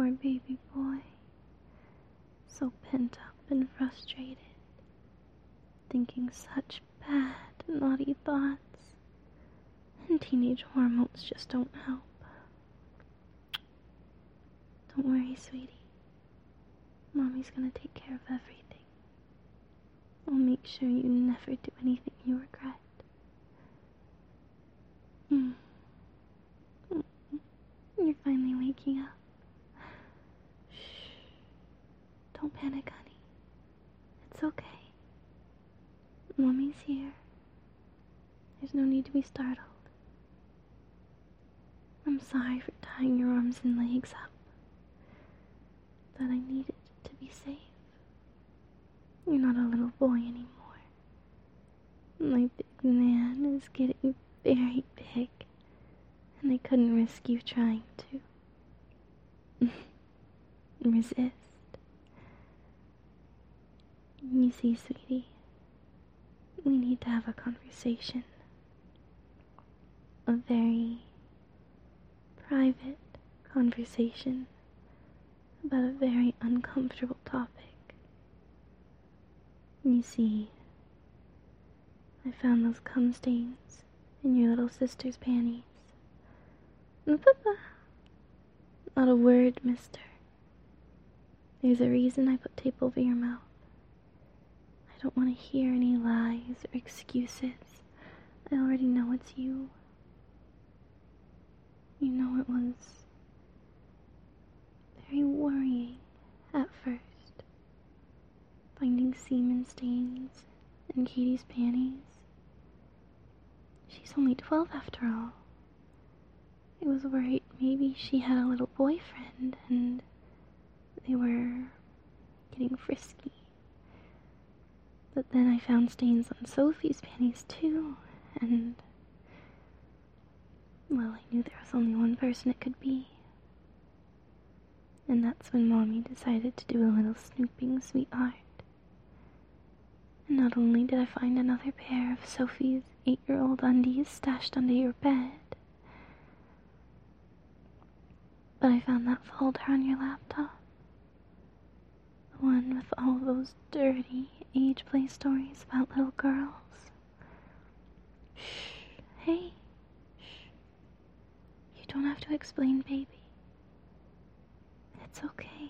poor baby boy. So pent up and frustrated, thinking such bad, naughty thoughts. And teenage hormones just don't help. Don't worry, sweetie. Mommy's gonna take care of everything. I'll make sure you never do anything you regret. You're finally waking up. Shh. Don't panic, honey. It's okay. Mommy's here. There's no need to be startled. I'm sorry for tying your arms and legs up. But I needed to be safe. You're not a little boy anymore. My big man is getting very big, and I couldn't risk you trying to resist. You see, sweetie, we need to have a conversation. A very private conversation about a very uncomfortable topic. You see, I found those cum stains in your little sister's panties. Not a word, mister. There's a reason I put tape over your mouth. I don't want to hear any lies or excuses. I already know it's you. You know it was very worrying at first, finding semen stains in Katie's panties. She's only 12 after all. I was worried maybe she had a little boyfriend and they were getting frisky. But then I found stains on Sophie's panties too, and well, I knew there was only one person it could be. And that's when Mommy decided to do a little snooping, sweetheart. And not only did I find another pair of Sophie's 8-year-old undies stashed under your bed, but I found that folder on your laptop. The one with all those dirty age play stories about little girls. Shh, hey, shh. You don't have to explain, baby. It's okay.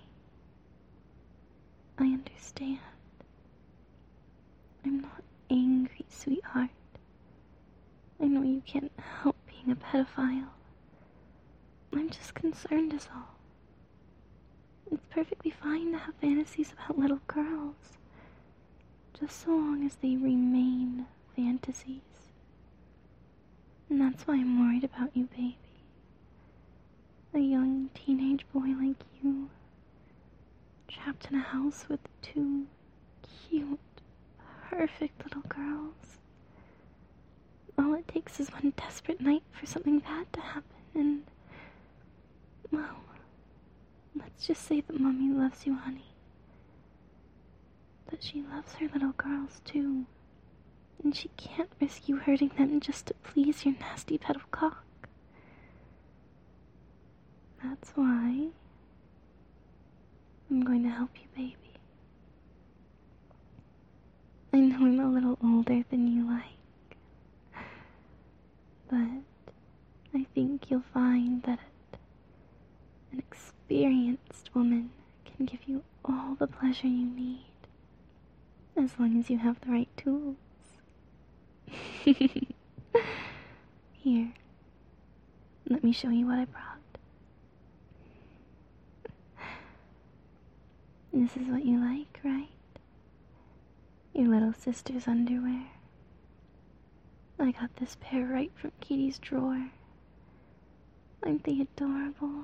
I understand. I'm not angry, sweetheart. I know you can't help being a pedophile. I'm just concerned is all. It's perfectly fine to have fantasies about little girls, just so long as they remain fantasies. And that's why I'm worried about you, baby. A young teenage boy like you, trapped in a house with 2 cute, perfect little girls. All it takes is one desperate night for something bad to happen, and, well, let's just say that Mommy loves you, honey. That she loves her little girls, too. And she can't risk you hurting them just to please your nasty pedo cock. That's why I'm going to help you, baby. I know I'm a little older than you like, but I think you'll find that an experienced woman can give you all the pleasure you need, as long as you have the right tools. Here, let me show you what I brought. This is what you like, right? Your little sister's underwear. I got this pair right from Katie's drawer. Aren't they adorable?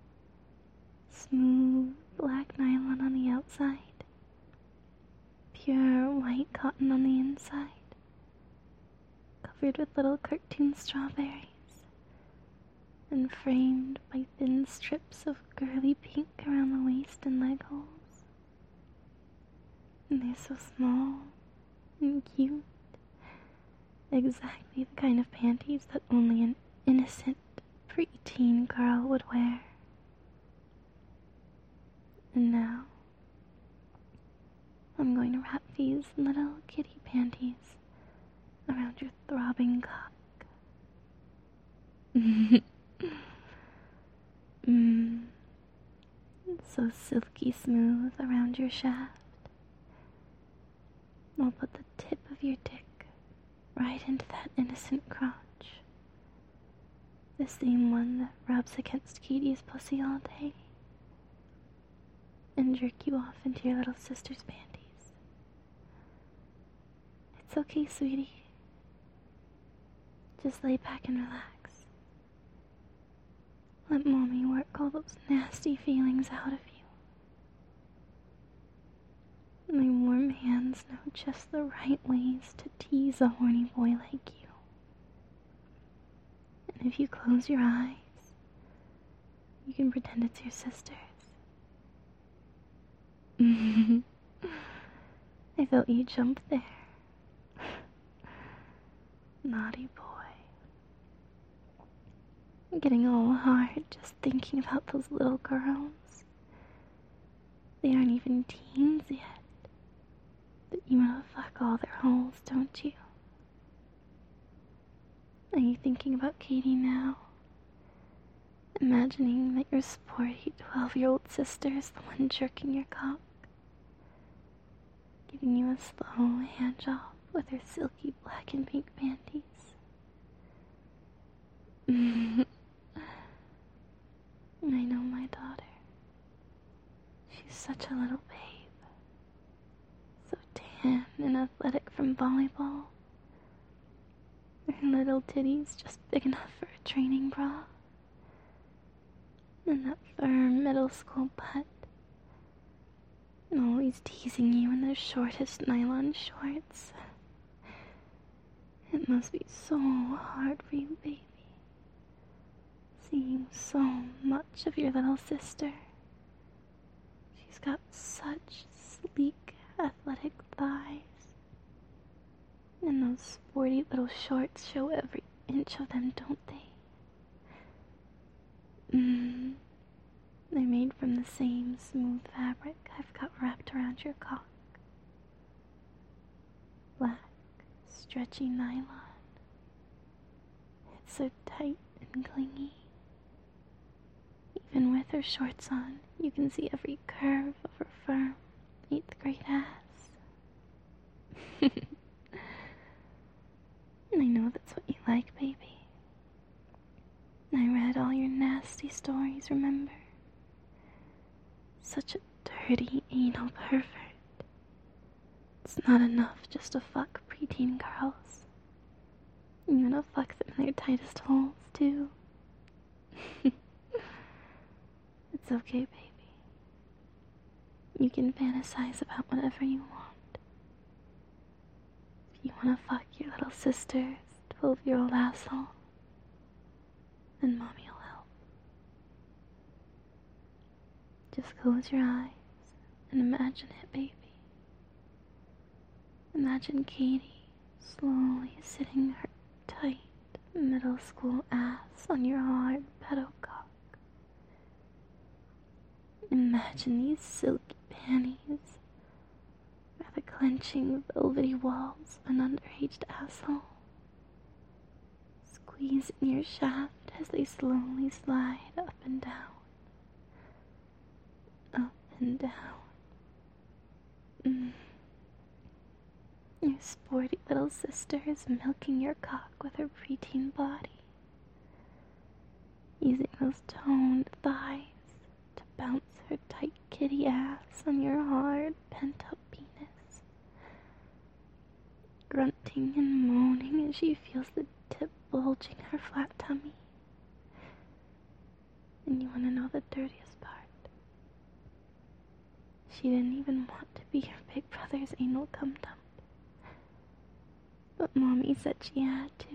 Smooth black nylon on the outside. Pure white cotton on the inside. Covered with little cartoon strawberries. And framed by thin strips of girly pink around the waist and leg holes. And they're so small and cute. Exactly the kind of panties that only an innocent preteen girl would wear. so silky smooth around your shaft. I'll put the tip of your dick right into that innocent crotch. The same one that rubs against Katie's pussy all day. And jerk you off into your little sister's panties. It's okay, sweetie. Just lay back and relax. Let mommy work all those nasty feelings out of you. My warm hands know just the right ways to tease a horny boy like you. And if you close your eyes, you can pretend it's your sisters. I felt you jump there. Naughty boy. I'm getting all hard just thinking about those little girls. They aren't even teens yet. But you wanna fuck all their holes, don't you? Are you thinking about Katie now? Imagining that your sporty 12-year-old sister's the one jerking your cock? Giving you a slow hand job with her silky black and pink panties? I know my daughter. She's such a little babe. So tan and athletic from volleyball. Her little titties just big enough for a training bra. And that firm middle school butt. And always teasing you in the shortest nylon shorts. It must be so hard for you, baby. Seeing so much of your little sister. She's got such sleek, athletic thighs. And those sporty little shorts show every inch of them, don't they? They're made from the same smooth fabric I've got wrapped around your cock. Black, stretchy nylon. It's so tight and clingy. Even with her shorts on, you can see every curve of her firm 8th grade ass. I know that's what you like, baby. I read all your nasty stories, remember? Such a dirty anal pervert. It's not enough just to fuck preteen girls. You wanna fuck them in their tightest holes, too. It's okay, baby. You can fantasize about whatever you want. If you wanna fuck your little sister's 12-year-old asshole, then mommy will help. Just close your eyes and imagine it, baby. Imagine Katie slowly sitting her tight middle school ass on your hard pedo cock. Imagine these silky panties or the clenching velvety walls of an underaged asshole. Squeeze in your shaft as they slowly slide up and down. Up and down. Your sporty little sister is milking your cock with her preteen body, using those toned thighs to bounce her tight kitty ass on your hard, pent-up penis, grunting and moaning as she feels the tip bulging her flat tummy. And you want to know the dirtiest part? She didn't even want to be your big brother's anal cum-dump. But mommy said she had to.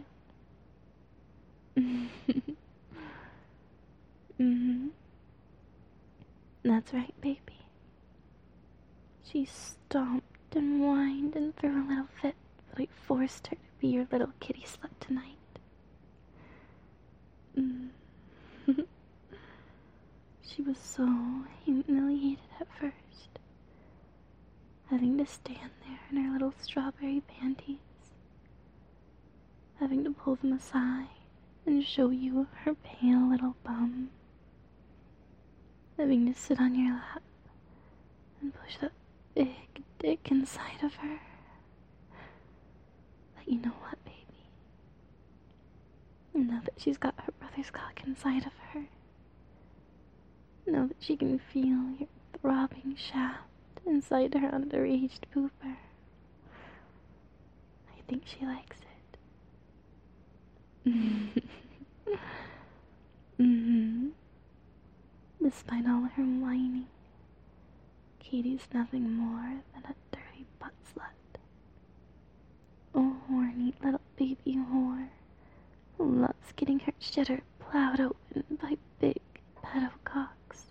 That's right, baby. She stomped and whined and threw a little fit, but I forced her to be your little kitty slut tonight. She was so humiliated at first, having to stand there in her little strawberry panties, having to pull them aside and show you her pale little bum. having to sit on your lap and push that big dick inside of her. But you know what, baby? Now that she's got her brother's cock inside of her, now that she can feel your throbbing shaft inside her underage pooper, I think she likes it. Mm-hmm. Despite all her whining, Katie's nothing more than a dirty butt slut. A horny little baby whore who loves getting her shitter plowed open by big pedo cocks.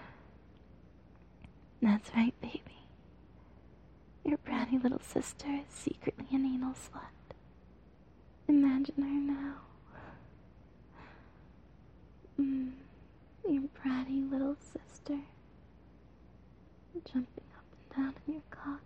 That's right, baby. Your bratty little sister is secretly an anal slut. Imagine her now. Your bratty little sister jumping up and down in your cock.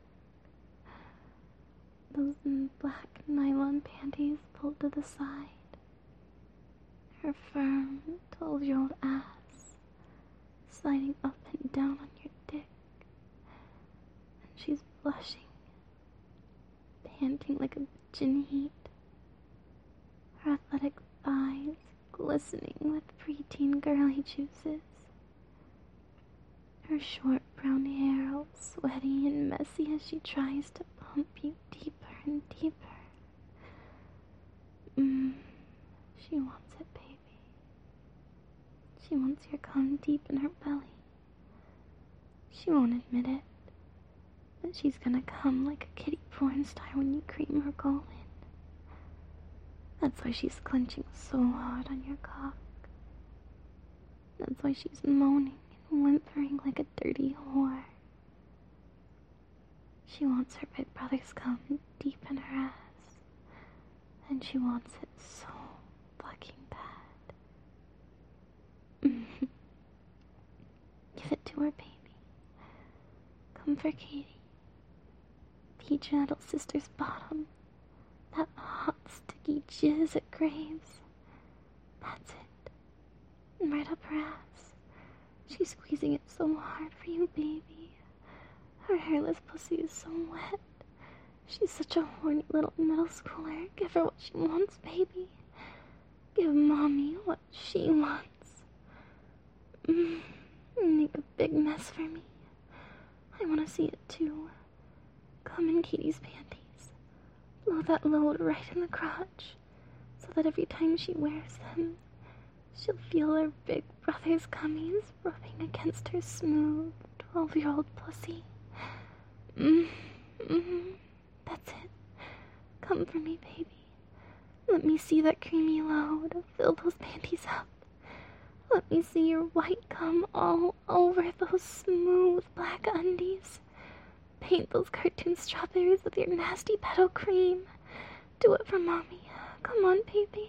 Those black nylon panties pulled to the side. Her firm, 12-year-old ass sliding up and down on your dick. And she's blushing, panting like a bitch in heat. Her athletic thighs glistening with preteen girly juices. Her short brown hair all sweaty and messy as she tries to pump you deeper and deeper. She wants it, baby. She wants your cum deep in her belly. She won't admit it, but she's gonna come like a kitty porn star when you cream her colon. That's why she's clenching so hard on your cock. That's why she's moaning and whimpering like a dirty whore. She wants her big brother's cum deep in her ass, and she wants it so fucking bad. Give it to her, baby. Come for Katie. Peach your little sister's bottom. That hot, sticky jizz it craves. That's it. And right up her ass. She's squeezing it so hard for you, baby. Her hairless pussy is so wet. She's such a horny little middle schooler. Give her what she wants, baby. Give mommy what she wants. Make a big mess for me. I want to see it too. Come in Katie's panties. Blow that load right in the crotch, so that every time she wears them, she'll feel her big brother's cummies rubbing against her smooth 12-year-old pussy. That's it. Come for me, baby. Let me see that creamy load. Fill those panties up. Let me see your white cum all over those smooth black undies. Paint those cartoon strawberries with your nasty pedo cream. Do it for mommy. Come on, baby.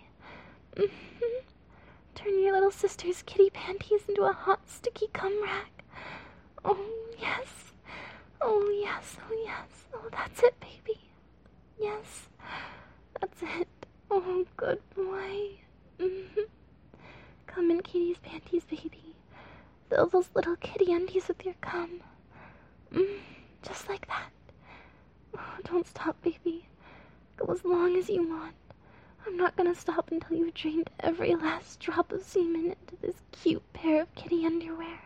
Turn your little sister's kitty panties into a hot, sticky cum rack. Oh, yes. Oh, yes. Oh, yes. Oh, that's it, baby. Yes. That's it. Oh, good boy. Come in Katie's panties, baby. Fill those little kitty undies with your cum. Just like that. Oh, don't stop, baby. Go as long as you want. I'm not gonna stop until you've drained every last drop of semen into this cute pair of kitty underwear.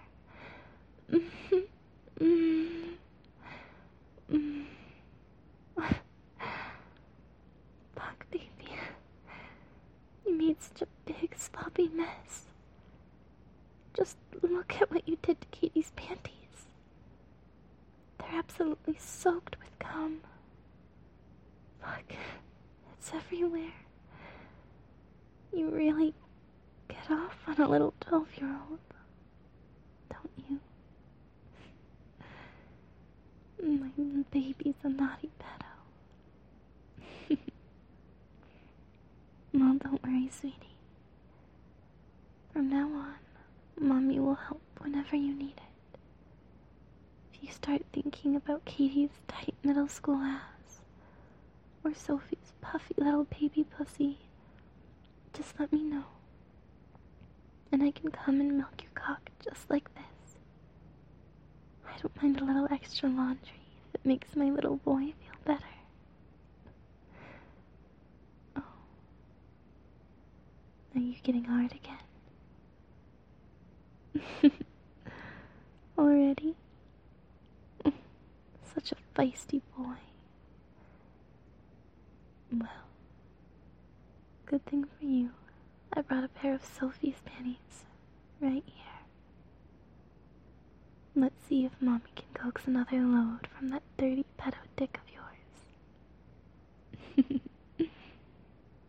Fuck, baby. You made such a big, sloppy mess. Just look at what you did to Katie's panties. They're absolutely soaked with cum. Fuck, it's everywhere. You really get off on a little 12-year-old, don't you? My baby's a naughty pedo. Well, don't worry, sweetie. From now on, Mommy will help whenever you need it. If you start thinking about Katie's tight middle school ass, or Sophie's puffy little baby pussy, just let me know. And I can come and milk your cock just like this. don't mind a little extra laundry if it makes my little boy feel better. Oh. Are you getting hard again? Already? Such a feisty boy. Well, good thing for you. I brought a pair of Sophie's panties right here. Let's see if Mommy can coax another load from that dirty pedo dick of yours.